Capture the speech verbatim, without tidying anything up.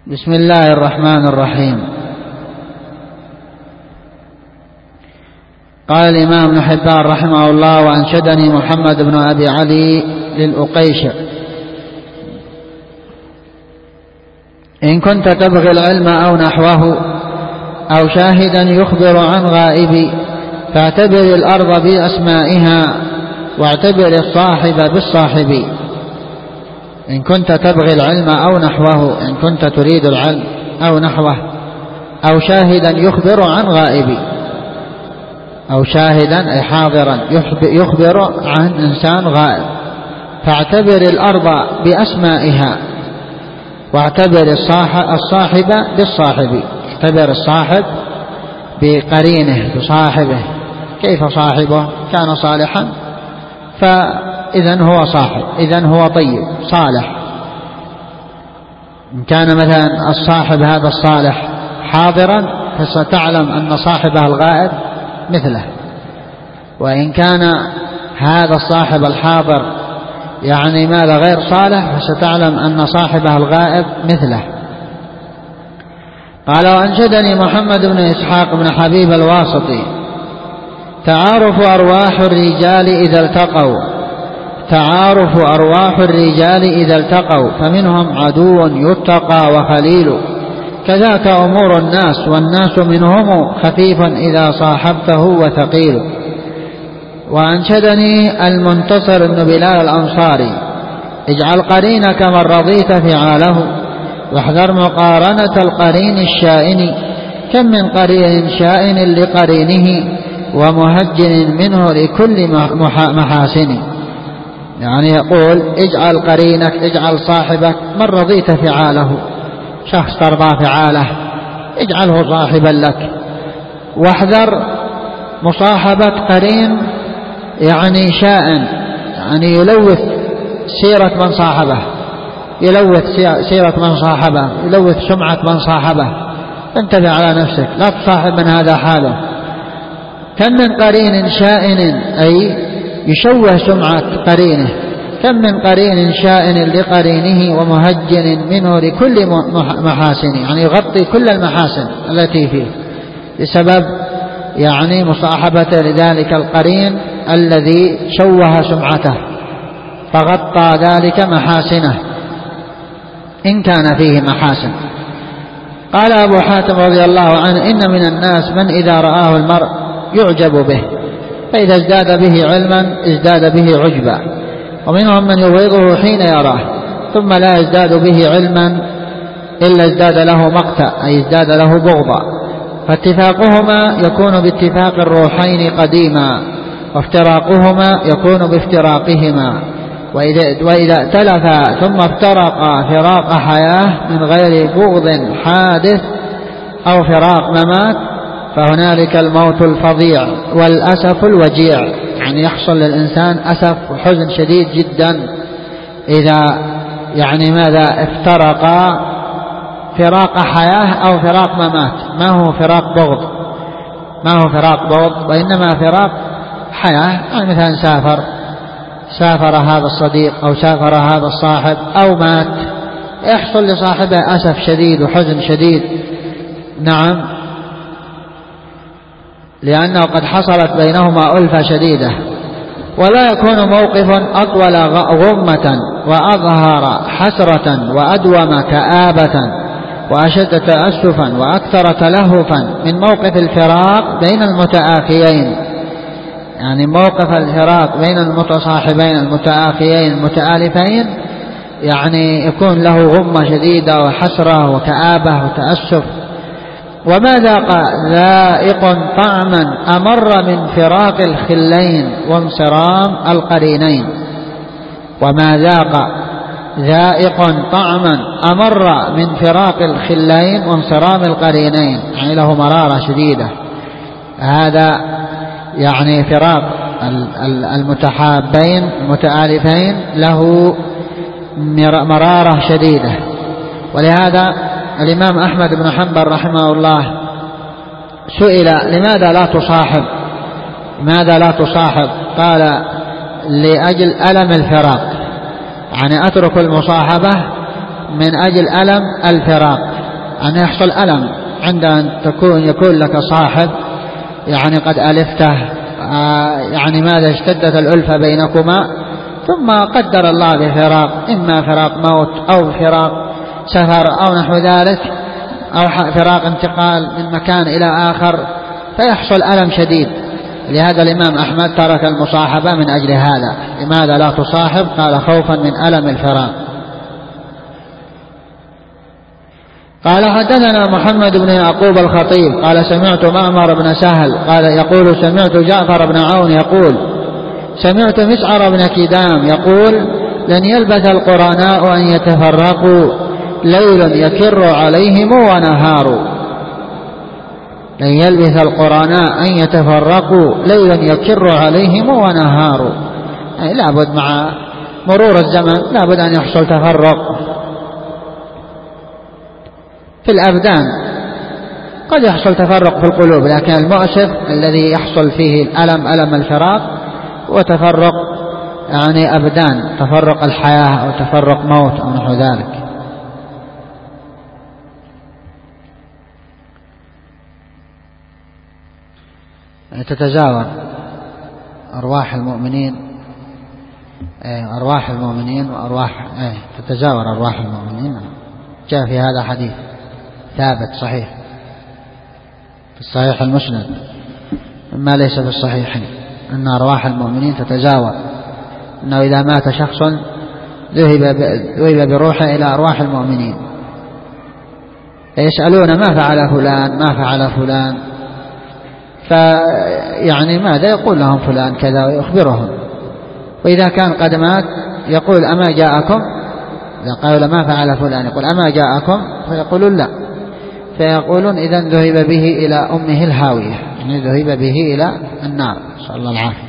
بسم الله الرحمن الرحيم. قال الإمام ابن حبان رحمه الله: وأنشدني محمد بن أبي علي للأقيش: إن كنت تبغي العلم أو نحوه أو شاهدا يخبر عن غائب، فاعتبر الأرض بأسمائها واعتبر الصاحب بالصاحب. إن كنت تبغي العلم أو نحوه، إن كنت تريد العلم أو نحوه، أو شاهدا يخبر عن غائب، أو شاهدا أي حاضرا يخبر عن إنسان غائب، فاعتبر الأرض بأسمائها واعتبر الصاحب بالصاحب. اعتبر الصاحب بقرينه بصاحبه. كيف صاحبه؟ كان صالحا فإذن هو صاحب، إذن هو طيب صالح. إن كان مثلا الصاحب هذا الصالح حاضرا فستعلم أن صاحبه الغائب مثله، وإن كان هذا الصاحب الحاضر يعني ماذا غير صالح فستعلم أن صاحبه الغائب مثله. قال: وأنشدني محمد بن إسحاق بن حبيب الواسطي: تعارف أرواح الرجال إذا التقوا، تعارف أرواح الرجال إذا التقوا، فمنهم عدو يتقى وخليل، كذاك أمور الناس والناس منهم خفيف إذا صاحبته وثقيل. وأنشدني المنتصر بن بلال الأنصاري: اجعل قرينك من رضيت فعاله، واحذر مقارنة القرين الشائن، كم من قرين شائن لقرينه ومهجن منه لكل محاسن. يعني يقول اجعل قرينك، اجعل صاحبك من رضيت فعاله، شخص ترضى فعاله اجعله صاحبا لك، واحذر مصاحبة قرين يعني شائن، يعني يلوث سيرة من صاحبه، يلوث سيرة من صاحبه، يلوث سمعة من صاحبه. انتبه على نفسك، لا تصاحب من هذا حاله. كم من قرين شائن أي يشوه سمعة قرينه، كم من قرين شائن لقرينه ومهجن منه لكل محاسن، يعني يغطي كل المحاسن التي فيه بسبب يعني مصاحبته لذلك القرين الذي شوه سمعته فغطى ذلك محاسنه إن كان فيه محاسن. قال أبو حاتم رضي الله عنه: إن من الناس من إذا رآه المرء يعجب به، فإذا ازداد به علما ازداد به عجبا، ومنهم من يبغضه حين يراه ثم لا يزداد به علما إلا ازداد له مقتا، أي ازداد له بغضا. فاتفاقهما يكون باتفاق الروحين قديما، وافتراقهما يكون بافتراقهما. وإذا ائتلفا ثم افترقا فراق حياة من غير بغض حادث أو فراق ممات، فهنالك الموت الفظيع والأسف الوجيع. يعني يحصل للإنسان أسف وحزن شديد جدا إذا يعني ماذا افترقا فراق حياة أو فراق ممات. ما هو فراق بغض، ما هو فراق بغض، وإنما فراق حياة. يعني مثلا سافر سافر هذا الصديق أو سافر هذا الصاحب أو مات، يحصل لصاحبه أسف شديد وحزن شديد. نعم، لأنه قد حصلت بينهما ألفة شديدة. ولا يكون موقف أطول غمة وأظهر حسرة وأدوم كآبة وأشد تأسفا وأكثر تلهفا من موقف الفراق بين المتآخيين. يعني موقف الفراق بين المتصاحبين المتآخيين المتآلفين يعني يكون له غمة شديدة وحسرة وكآبة وتأسف. وما ذاق ذائق طعما أمر من فراق الخلين وانصرام القرينين. وما ذاق ذائق طعما أمر من فراق الخلين وانصرام القرينين، يعني له مرارة شديدة. هذا يعني فراق المتحابين المتآلفين له مرارة شديدة. ولهذا الإمام أحمد بن حنبل رحمه الله سئل: لماذا لا تصاحب؟ لماذا لا تصاحب؟ قال: لأجل ألم الفراق، يعني أترك المصاحبة من أجل ألم الفراق. أن يحصل ألم عند أن تكون يكون لك صاحب يعني قد ألفته، يعني ماذا اشتدت الألفة بينكما، ثم قدر الله بفراق، إما فراق موت أو فراق سفر أو نحو ذلك، أو فراق انتقال من مكان إلى آخر، فيحصل ألم شديد. لهذا الإمام أحمد ترك المصاحبة من أجل هذا. لماذا لا تصاحب؟ قال خوفا من ألم الفراق. قال حدثنا محمد بن يعقوب الخطيب قال سمعت معمر بن سهل قال يقول سمعت جعفر بن عون يقول سمعت مسعر بن كدام يقول لن يلبث القرناء أن يتفرقوا ليل يكر عليهم ونهار. لن يلبث القرناء أن يتفرقوا ليل يكر عليهم ونهار، يعني لابد مع مرور الزمن لابد أن يحصل تفرق في الأبدان، قد يحصل تفرق في القلوب، لكن المؤسف الذي يحصل فيه الألم ألم الفراق وتفرق يعني أبدان، تفرق الحياة أو تفرق موت أو نحو ذلك. تتزاور أرواح المؤمنين، أرواح المؤمنين وأرواح تتزاور أرواح المؤمنين، جاء في هذا حديث ثابت صحيح في الصحيح المسند ما ليس في الصحيحين أن أرواح المؤمنين تتزاور، أنه إذا مات شخص ذهب بروحه إلى أرواح المؤمنين فيسألون ما فعل فلان ما فعل فلان، فيعني ماذا يقول لهم فلان كذا ويخبرهم، وإذا كان قد مات يقول أما جاءكم، إذا قالوا ما فعل فلان يقول أما جاءكم، فيقولون لا، فيقولون إذن ذهب به إلى أمه الهاوية، يعني ذهب به إلى النار، صلى الله العافية.